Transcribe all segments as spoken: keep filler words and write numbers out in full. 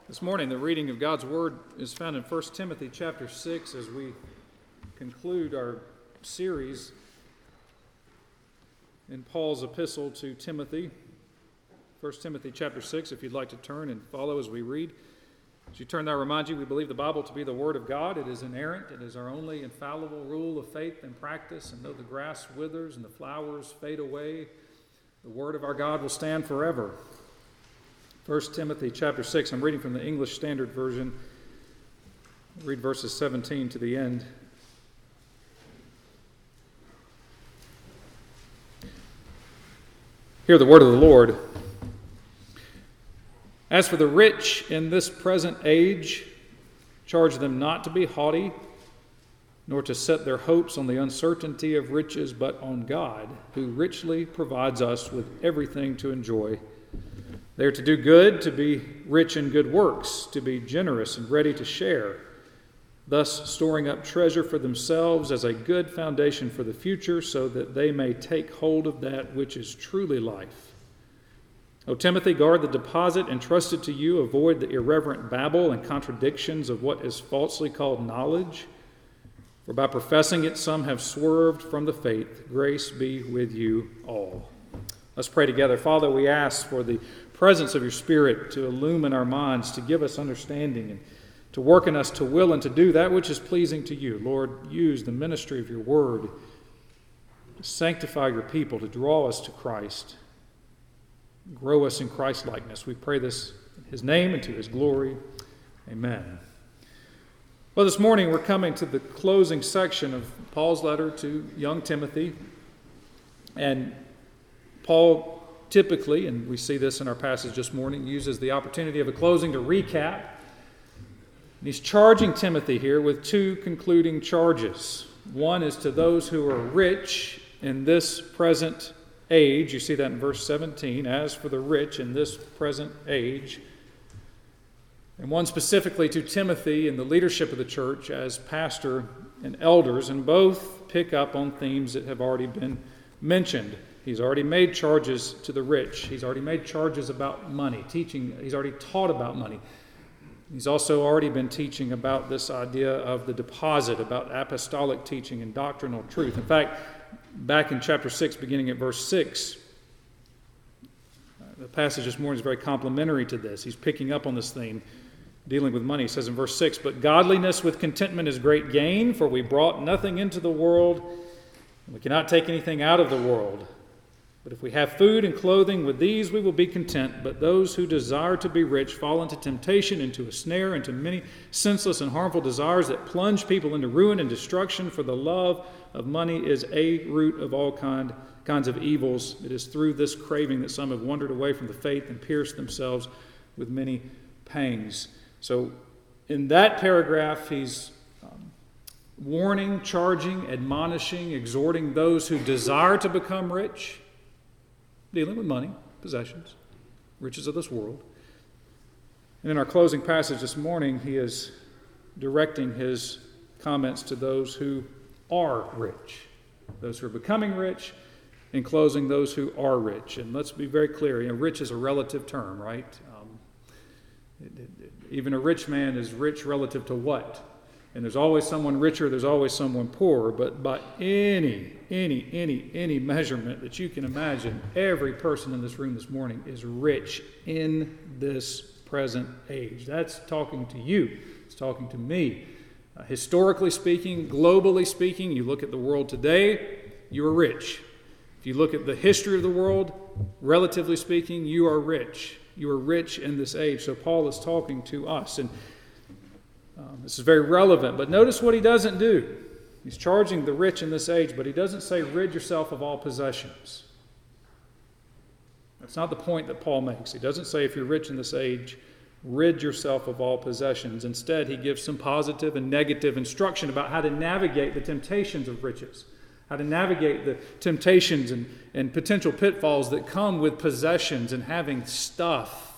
This morning, the reading of God's Word is found in First Timothy chapter six as we conclude our series in Paul's epistle to Timothy. First Timothy chapter six, if you'd like to turn and follow as we read. As you turn there, I remind you, we believe the Bible to be the Word of God. It is inerrant. It is our only infallible rule of faith and practice. And though the grass withers and the flowers fade away, the Word of our God will stand forever. First Timothy chapter six, I'm reading from the English Standard Version. I'll read verses seventeen to the end. Hear the word of the Lord. As for the rich in this present age, charge them not to be haughty, nor to set their hopes on the uncertainty of riches, but on God, who richly provides us with everything to enjoy. They are to do good, to be rich in good works, to be generous and ready to share, thus storing up treasure for themselves as a good foundation for the future, so that they may take hold of that which is truly life. O Timothy, guard the deposit entrusted to you. Avoid the irreverent babble and contradictions of what is falsely called knowledge. For by professing it, some have swerved from the faith. Grace be with you all. Let's pray together. Father, we ask for the presence of your Spirit to illumine our minds, to give us understanding, and to work in us to will and to do that which is pleasing to you. Lord, use the ministry of your word to sanctify your people, to draw us to Christ, grow us in Christ-likeness. We pray this in his name and to his glory. Amen. Well, this morning we're coming to the closing section of Paul's letter to young Timothy. And Paul typically, and we see this in our passage this morning, uses the opportunity of a closing to recap. And he's charging Timothy here with two concluding charges. One is to those who are rich in this present age. You see that in verse seventeen. As for the rich in this present age. And one specifically to Timothy and the leadership of the church as pastor and elders. And both pick up on themes that have already been mentioned. He's already made charges to the rich. He's already made charges about money, teaching. He's already taught about money. He's also already been teaching about this idea of the deposit, about apostolic teaching and doctrinal truth. In fact, back in chapter six, beginning at verse six, the passage this morning is very complementary to this. He's picking up on this theme, dealing with money. He says in verse six, "But godliness with contentment is great gain, for we brought nothing into the world, and we cannot take anything out of the world. But if we have food and clothing, with these we will be content. But those who desire to be rich fall into temptation, into a snare, into many senseless and harmful desires that plunge people into ruin and destruction. For the love of money is a root of all kind, kinds of evils. It is through this craving that some have wandered away from the faith and pierced themselves with many pangs." So in that paragraph, he's um, warning, charging, admonishing, exhorting those who desire to become rich, dealing with money, possessions, riches of this world. And in our closing passage this morning, he is directing his comments to those who are rich, those who are becoming rich, in closing those who are rich. And let's be very clear, you know, rich is a relative term, right? Um, it, it, it, even a rich man is rich relative to what? And there's always someone richer, there's always someone poorer, but by any, any, any, any measurement that you can imagine, every person in this room this morning is rich in this present age. That's talking to you. It's talking to me. Uh, historically speaking, globally speaking, you look at the world today, you are rich. If you look at the history of the world, relatively speaking, you are rich. You are rich in this age. So Paul is talking to us. And Um, this is very relevant, but notice what he doesn't do. He's charging the rich in this age, but he doesn't say rid yourself of all possessions. That's not the point that Paul makes. He doesn't say if you're rich in this age, rid yourself of all possessions. Instead, he gives some positive and negative instruction about how to navigate the temptations of riches, how to navigate the temptations and, and potential pitfalls that come with possessions and having stuff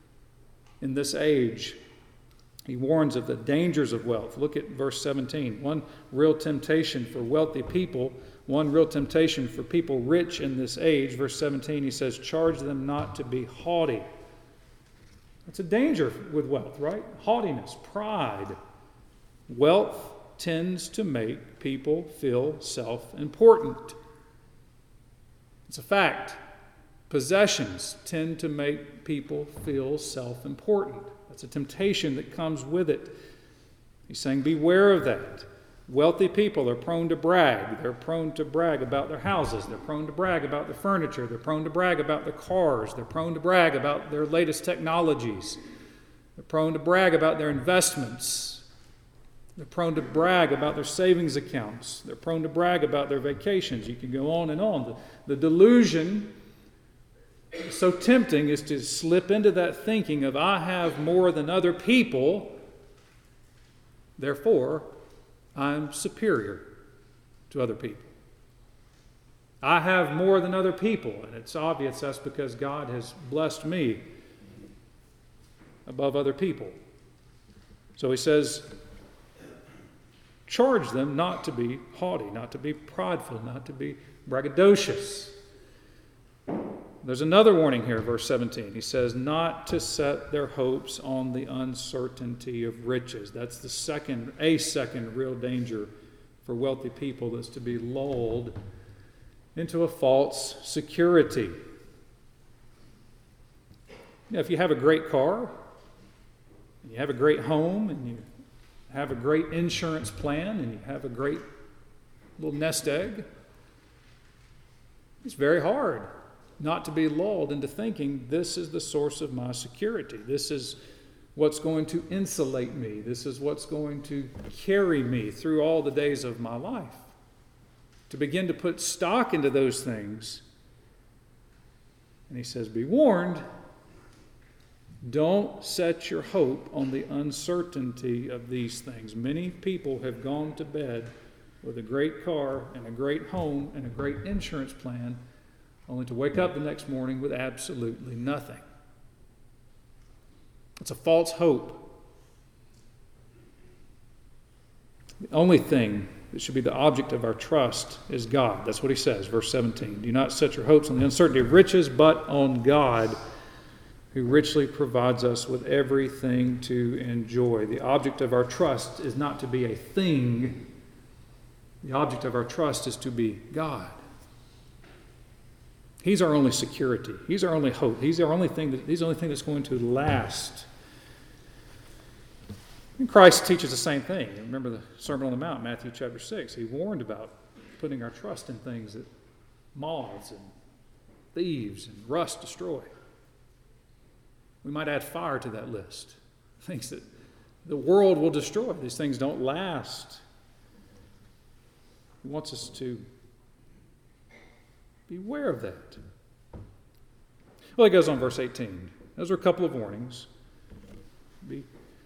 in this age. He warns of the dangers of wealth. Look at verse seventeen. One real temptation for wealthy people, one real temptation for people rich in this age. Verse seventeen, he says, charge them not to be haughty. It's a danger with wealth, right? Haughtiness, pride. Wealth tends to make people feel self-important. It's a fact. Possessions tend to make people feel self-important. That's a temptation that comes with it. He's saying, beware of that. Wealthy people are prone to brag. They're prone to brag about their houses. They're prone to brag about their furniture. They're prone to brag about their cars. They're prone to brag about their latest technologies. They're prone to brag about their investments. They're prone to brag about their savings accounts. They're prone to brag about their vacations. You can go on and on. The, the delusion so tempting is to slip into that thinking of, I have more than other people, therefore I'm superior to other people. I have more than other people, and it's obvious that's because God has blessed me above other people. So he says, charge them not to be haughty, not to be prideful, not to be braggadocious. There's another warning here, verse seventeen. He says, not to set their hopes on the uncertainty of riches. That's the second, a second real danger for wealthy people, is to be lulled into a false security. You know, if you have a great car, and you have a great home, and you have a great insurance plan, and you have a great little nest egg, it's very hard not to be lulled into thinking, this is the source of my security. This is what's going to insulate me. This is what's going to carry me through all the days of my life. To begin to put stock into those things. And he says, be warned, don't set your hope on the uncertainty of these things. Many people have gone to bed with a great car and a great home and a great insurance plan, only to wake up the next morning with absolutely nothing. It's a false hope. The only thing that should be the object of our trust is God. That's what he says, verse seventeen. Do not set your hopes on the uncertainty of riches, but on God, who richly provides us with everything to enjoy. The object of our trust is not to be a thing. The object of our trust is to be God. He's our only security. He's our only hope. He's our only thing that, he's the only thing that's going to last. And Christ teaches the same thing. Remember the Sermon on the Mount, Matthew chapter six. He warned about putting our trust in things that moths and thieves and rust destroy. We might add fire to that list. Things that the world will destroy. These things don't last. He wants us to beware of that. Well, he goes on, verse eighteen. Those are a couple of warnings. Be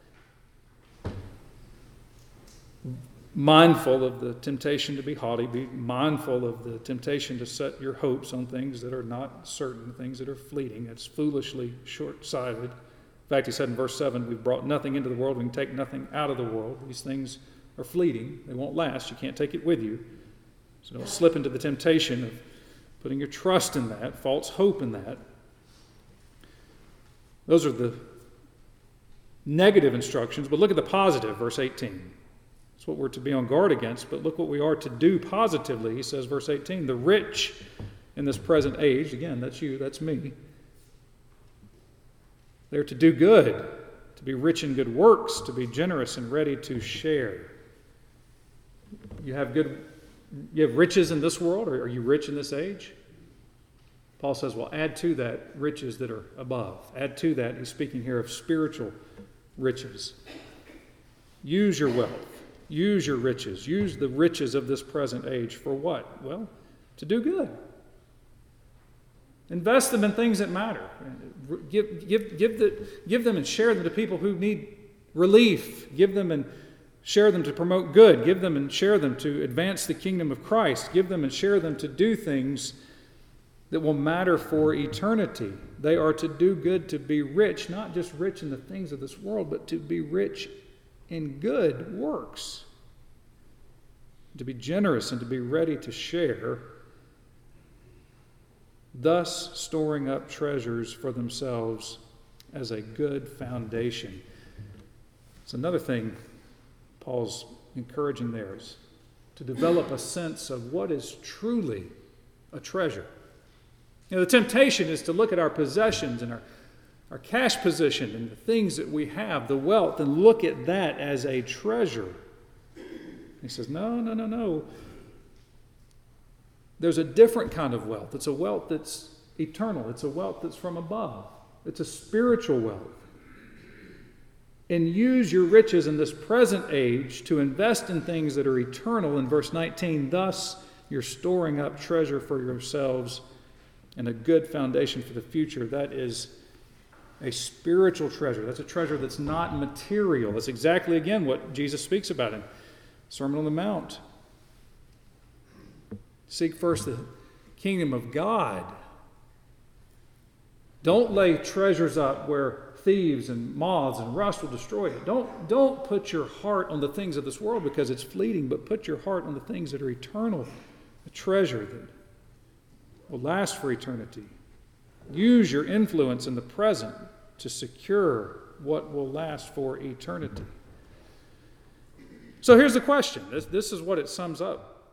mindful of the temptation to be haughty. Be mindful of the temptation to set your hopes on things that are not certain, things that are fleeting. It's foolishly short-sighted. In fact, he said in verse seven, we've brought nothing into the world. We can take nothing out of the world. These things are fleeting. They won't last. You can't take it with you. So don't slip into the temptation of putting your trust in that, false hope in that. Those are the negative instructions, but look at the positive, verse eighteen. That's what we're to be on guard against, but look what we are to do positively. He says, verse eighteen, the rich in this present age, again, that's you, that's me, they're to do good, to be rich in good works, to be generous and ready to share. You have good You have riches in this world, or are you rich in this age? Paul says, well, add to that riches that are above. Add to that, he's speaking here of spiritual riches. Use your wealth. Use your riches. Use the riches of this present age for what? Well, to do good. Invest them in things that matter. Give, give, give, the, give them and share them to people who need relief. Give them and share them to promote good. Give them and share them to advance the kingdom of Christ. Give them and share them to do things that will matter for eternity. They are to do good, to be rich, not just rich in the things of this world, but to be rich in good works. To be generous and to be ready to share, thus storing up treasures for themselves as a good foundation. It's another thing Paul's encouraging there is to develop a sense of what is truly a treasure. You know, the temptation is to look at our possessions and our, our cash position and the things that we have, the wealth, and look at that as a treasure. He says, no, no, no, no. There's a different kind of wealth. It's a wealth that's eternal. It's a wealth that's from above. It's a spiritual wealth. And use your riches in this present age to invest in things that are eternal. In verse nineteen, thus you're storing up treasure for yourselves and a good foundation for the future. That is a spiritual treasure. That's a treasure that's not material. That's exactly, again, what Jesus speaks about in Sermon on the Mount. Seek first the kingdom of God. Don't lay treasures up where thieves and moths and rust will destroy it. Don't, don't put your heart on the things of this world because it's fleeting, but put your heart on the things that are eternal, a treasure that will last for eternity. Use your influence in the present to secure what will last for eternity. So here's the question. This, this is what it sums up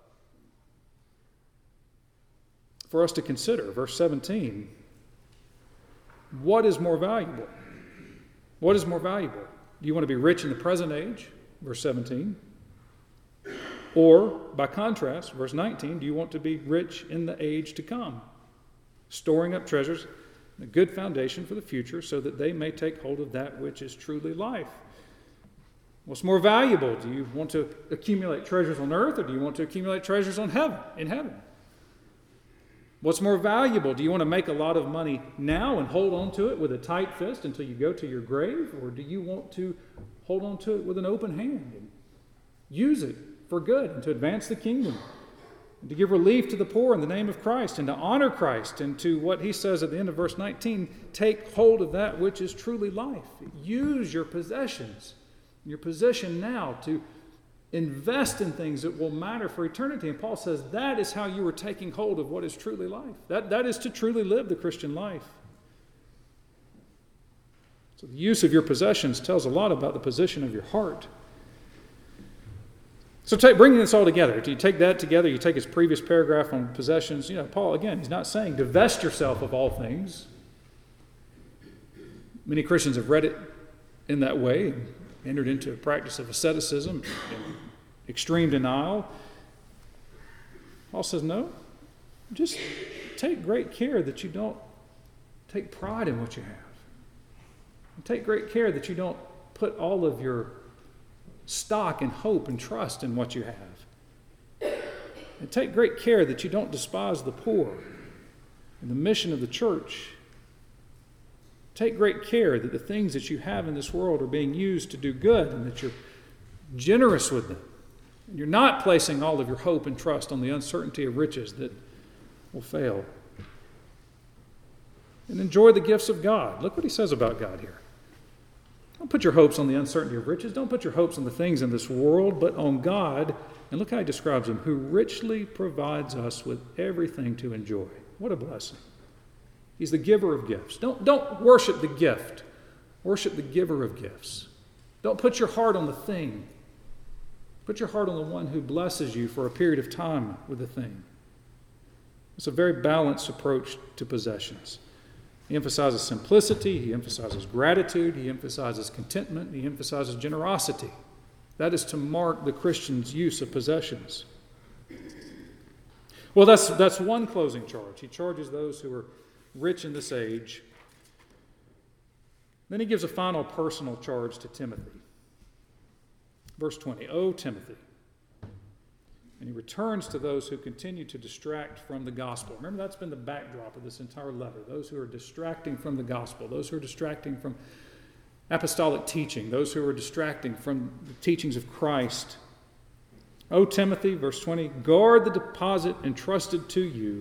for us to consider. Verse seventeen. What is more valuable? What is more valuable? Do you want to be rich in the present age? Verse seventeen. Or, by contrast, verse nineteen, do you want to be rich in the age to come? Storing up treasures, a good foundation for the future, so that they may take hold of that which is truly life. What's more valuable? Do you want to accumulate treasures on earth, or do you want to accumulate treasures on heaven, in heaven? What's more valuable? Do you want to make a lot of money now and hold on to it with a tight fist until you go to your grave? Or do you want to hold on to it with an open hand and use it for good and to advance the kingdom and to give relief to the poor in the name of Christ and to honor Christ and to what he says at the end of verse nineteen, take hold of that which is truly life. Use your possessions, your position now to invest in things that will matter for eternity. And Paul says that is how you are taking hold of what is truly life. That, that is to truly live the Christian life. So the use of your possessions tells a lot about the position of your heart. So take, bringing this all together, do you take that together, you take his previous paragraph on possessions, you know, Paul, again, he's not saying divest yourself of all things. Many Christians have read it in that way, entered into a practice of asceticism, extreme denial. Paul says, no, just take great care that you don't take pride in what you have. And take great care that you don't put all of your stock and hope and trust in what you have. And take great care that you don't despise the poor and the mission of the church. Take great care that the things that you have in this world are being used to do good and that you're generous with them. And you're not placing all of your hope and trust on the uncertainty of riches that will fail. And enjoy the gifts of God. Look what he says about God here. Don't put your hopes on the uncertainty of riches. Don't put your hopes on the things in this world, but on God. And look how he describes him, who richly provides us with everything to enjoy. What a blessing. He's the giver of gifts. Don't, don't worship the gift. Worship the giver of gifts. Don't put your heart on the thing. Put your heart on the one who blesses you for a period of time with the thing. It's a very balanced approach to possessions. He emphasizes simplicity. He emphasizes gratitude. He emphasizes contentment. He emphasizes generosity. That is to mark the Christian's use of possessions. Well, that's, that's one closing charge. He charges those who are rich in this age. Then he gives a final personal charge to Timothy. Verse twenty, O Timothy. And he returns to those who continue to distract from the gospel. Remember, that's been the backdrop of this entire letter. Those who are distracting from the gospel, those who are distracting from apostolic teaching, those who are distracting from the teachings of Christ. O Timothy, verse twenty, guard the deposit entrusted to you.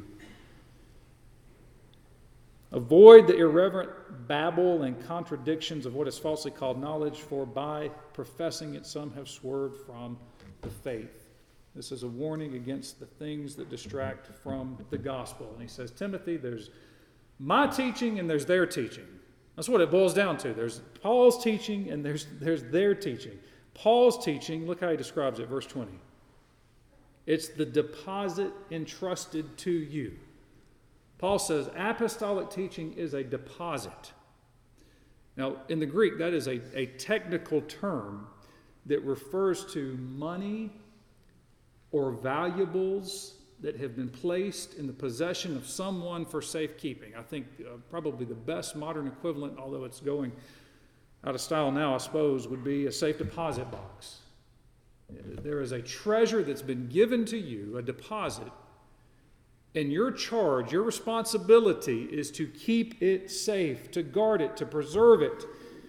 Avoid the irreverent babble and contradictions of what is falsely called knowledge, for by professing it some have swerved from the faith. This is a warning against the things that distract from the gospel. And he says, Timothy, there's my teaching and there's their teaching. That's what it boils down to. There's Paul's teaching and there's, there's their teaching. Paul's teaching, look how he describes it, verse twenty. It's the deposit entrusted to you. Paul says apostolic teaching is a deposit. Now, in the Greek, that is a, a technical term that refers to money or valuables that have been placed in the possession of someone for safekeeping. I think uh, probably the best modern equivalent, although it's going out of style now, I suppose, would be a safe deposit box. There is a treasure that's been given to you, a deposit, and your charge, your responsibility is to keep it safe, to guard it, to preserve it.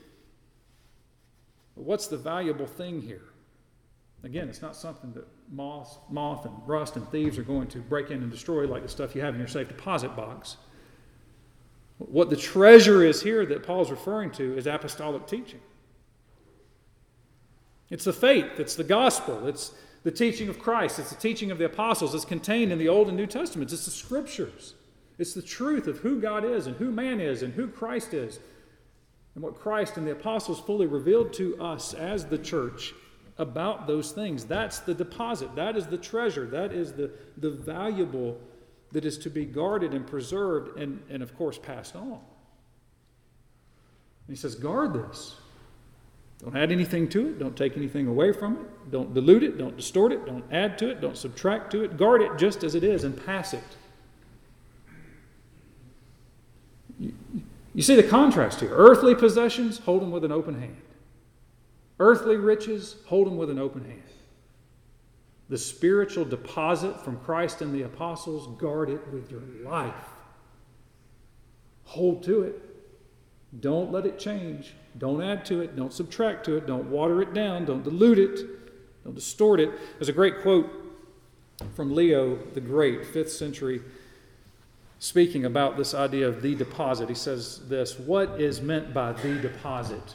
But what's the valuable thing here? Again, it's not something that moth, moth and rust and thieves are going to break in and destroy like the stuff you have in your safe deposit box. What the treasure is here that Paul's referring to is apostolic teaching. It's the faith, it's the gospel, it's the teaching of Christ, it's the teaching of the apostles. It's contained in the Old and New Testaments. It's the scriptures. It's the truth of who God is and who man is and who Christ is and what Christ and the apostles fully revealed to us as the church about those things. That's the deposit. That is the treasure. That is the, the valuable that is to be guarded and preserved and, and, of course, passed on. And he says, guard this. Don't add anything to it. Don't take anything away from it. Don't dilute it. Don't distort it. Don't add to it. Don't subtract to it. Guard it just as it is and pass it. You, you see the contrast here. Earthly possessions, hold them with an open hand. Earthly riches, hold them with an open hand. The spiritual deposit from Christ and the apostles, guard it with your life. Hold to it. Don't let it change. Don't add to it. Don't subtract to it. Don't water it down. Don't dilute it. Don't distort it. There's a great quote from Leo the Great, fifth century, speaking about this idea of the deposit. He says this: what is meant by the deposit?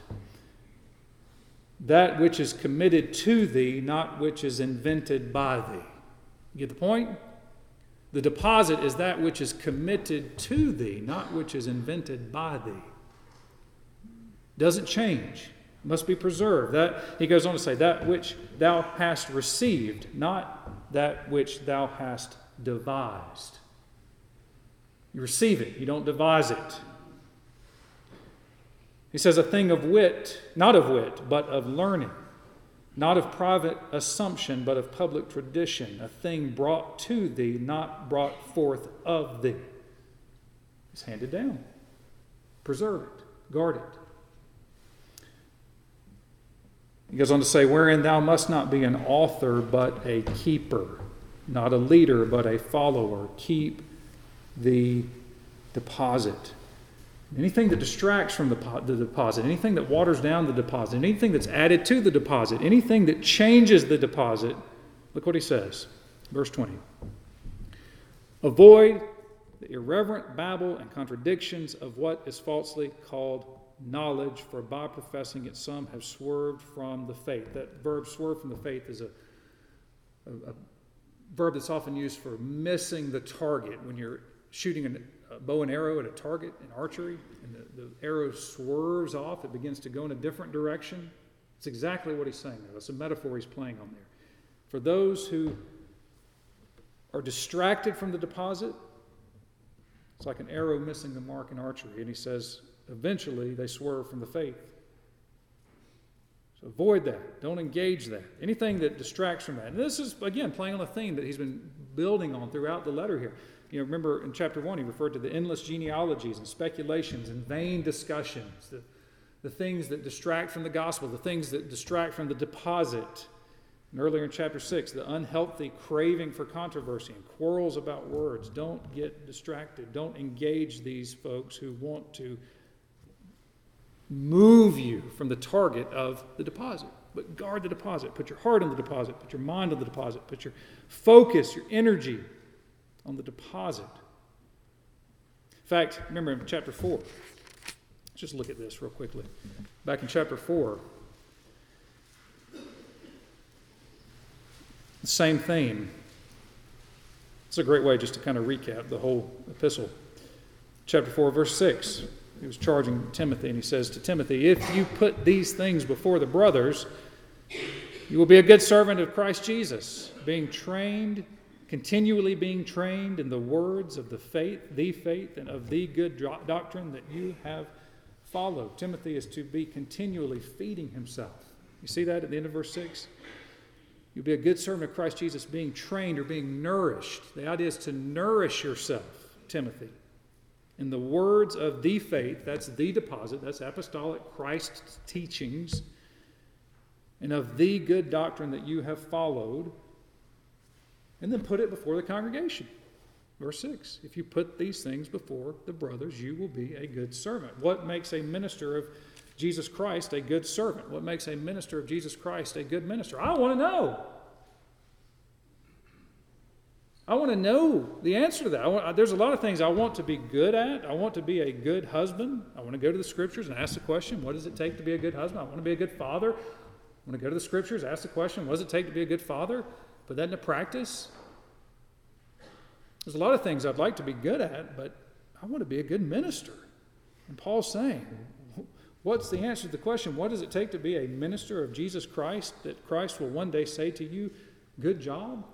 That which is committed to thee, not which is invented by thee. You get the point? The deposit is that which is committed to thee, not which is invented by thee. Doesn't change. Must be preserved. That, he goes on to say, that which thou hast received, not that which thou hast devised. You receive it. You don't devise it. He says, a thing of wit, not of wit, but of learning. Not of private assumption, but of public tradition. A thing brought to thee, not brought forth of thee. It's handed down. Preserve it. Guard it. He goes on to say, wherein thou must not be an author, but a keeper. Not a leader, but a follower. Keep the deposit. Anything that distracts from the, the deposit, anything that waters down the deposit, anything that's added to the deposit, anything that changes the deposit, look what he says. Verse twenty. Avoid the irreverent babble and contradictions of what is falsely called knowledge, for by professing it some have swerved from the faith. That verb, swerve from the faith, is a, a, a verb that's often used for missing the target. When you're shooting an, a bow and arrow at a target in archery, and the, the arrow swerves off, it begins to go in a different direction. It's exactly what he's saying there. That's a metaphor he's playing on there. For those who are distracted from the deposit, it's like an arrow missing the mark in archery. And he says, eventually they swerve from the faith. So avoid that. Don't engage that. Anything that distracts from that. And this is, again, playing on a theme that he's been building on throughout the letter here. You know, remember in chapter one, he referred to the endless genealogies and speculations and vain discussions, the, the things that distract from the gospel, the things that distract from the deposit. And earlier in chapter six, the unhealthy craving for controversy and quarrels about words. Don't get distracted. Don't engage these folks who want to move you from the target of the deposit. But guard the deposit. Put your heart on the deposit. Put your mind on the deposit. Put your focus, your energy on the deposit. In fact, remember in chapter four, let's just look at this real quickly. Back in chapter four, the same theme. It's a great way just to kind of recap the whole epistle. Chapter four, verse six. he was charging Timothy, and he says to Timothy, if you put these things before the brothers, you will be a good servant of Christ Jesus, being trained, continually being trained in the words of the faith, the faith, and of the good doctrine that you have followed. Timothy is to be continually feeding himself. You see that at the end of verse six? You'll be a good servant of Christ Jesus, being trained or being nourished. The idea is to nourish yourself, Timothy, in the words of the faith. That's the deposit. That's apostolic Christ's teachings. And of the good doctrine that you have followed. And then put it before the congregation. Verse six, if you put these things before the brothers, you will be a good servant. What makes a minister of Jesus Christ a good servant? What makes a minister of Jesus Christ a good minister? I want to know. I want to know the answer to that. I want, there's a lot of things I want to be good at. I want to be a good husband. I want to go to the Scriptures and ask the question, what does it take to be a good husband? I want to be a good father. I want to go to the Scriptures, ask the question, what does it take to be a good father? Put that into practice. There's a lot of things I'd like to be good at, but I want to be a good minister. And Paul's saying, what's the answer to the question, what does it take to be a minister of Jesus Christ, that Christ will one day say to you, good job?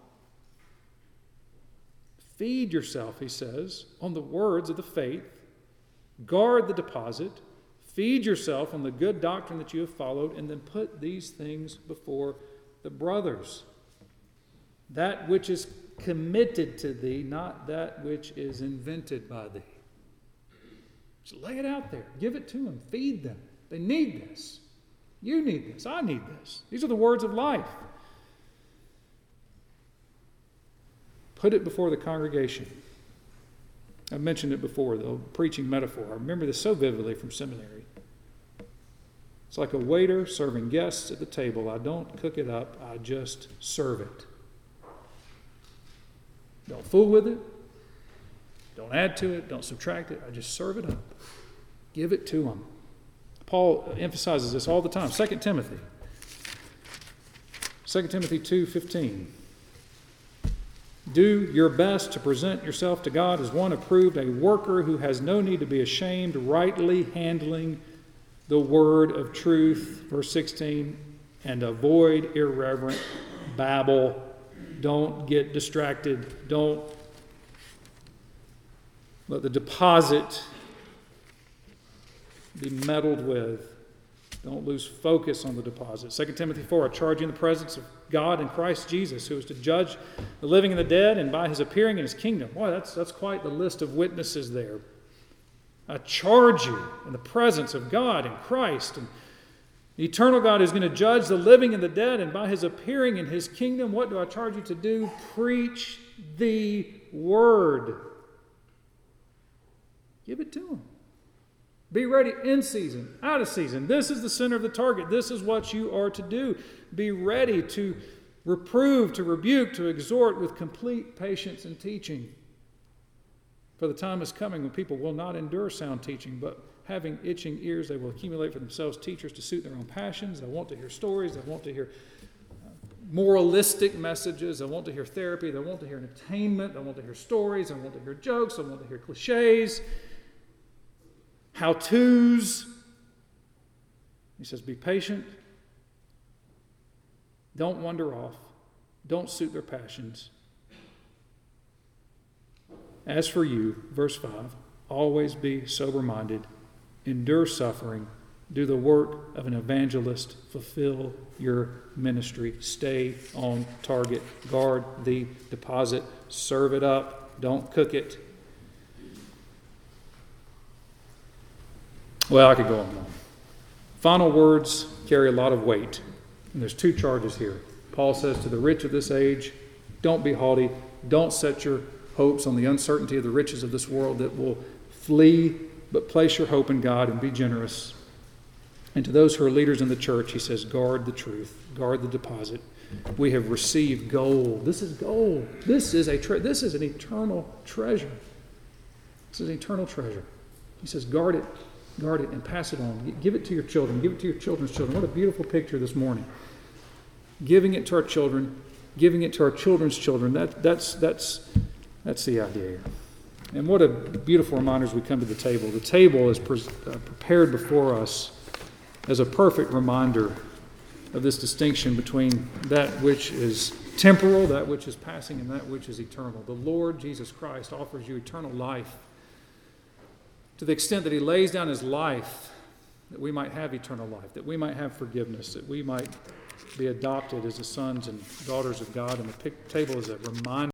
Feed yourself, he says, on the words of the faith. Guard the deposit. Feed yourself on the good doctrine that you have followed, and then put these things before the brothers. That which is committed to thee, not that which is invented by thee. Just lay it out there. Give it to them. Feed them. They need this. You need this. I need this. These are the words of life. Put it before the congregation. I've mentioned it before, the preaching metaphor. I remember this so vividly from seminary. It's like a waiter serving guests at the table. I don't cook it up. I just serve it. Don't fool with it. Don't add to it. Don't subtract it. I just serve it up. Give it to them. Paul emphasizes this all the time. Second Timothy. Second Timothy two fifteen. Do your best to present yourself to God as one approved, a worker who has no need to be ashamed, rightly handling the word of truth. Verse sixteen. And avoid irreverent babble. Don't get distracted. Don't let the deposit be meddled with. Don't lose focus on the deposit. Second Timothy four, I charge you in the presence of God and Christ Jesus, who is to judge the living and the dead, and by his appearing in his kingdom. Boy, that's, that's quite the list of witnesses there. I charge you in the presence of God and Christ, and the eternal God is going to judge the living and the dead, and by his appearing in his kingdom, what do I charge you to do? Preach the word. Give it to him. Be ready in season, out of season. This is the center of the target. This is what you are to do. Be ready to reprove, to rebuke, to exhort with complete patience and teaching. For the time is coming when people will not endure sound teaching, but having itching ears, they will accumulate for themselves teachers to suit their own passions. They want to hear stories. They want to hear moralistic messages. They want to hear therapy. They want to hear entertainment. They want to hear stories. They want to hear jokes. They want to hear cliches. How-tos. He says, be patient. Don't wander off. Don't suit their passions. As for you, verse five, always be sober-minded, endure suffering, do the work of an evangelist, fulfill your ministry, stay on target, guard the deposit, serve it up, don't cook it. Well, I could go on. Final words carry a lot of weight. And there's two charges here. Paul says to the rich of this age, don't be haughty. Don't set your hopes on the uncertainty of the riches of this world that will flee, but place your hope in God and be generous. And to those who are leaders in the church, he says, guard the truth, guard the deposit. We have received gold. This is gold. This is a tre- This is an eternal treasure. This is an eternal treasure. He says, guard it. Guard it and pass it on. Give it to your children. Give it to your children's children. What a beautiful picture this morning. Giving it to our children, giving it to our children's children. That, that's, that's, that's the idea here. And what a beautiful reminder as we come to the table. The table is pre- uh, prepared before us as a perfect reminder of this distinction between that which is temporal, that which is passing, and that which is eternal. The Lord Jesus Christ offers you eternal life to the extent that he lays down his life that we might have eternal life, that we might have forgiveness, that we might be adopted as the sons and daughters of God. And the table is a reminder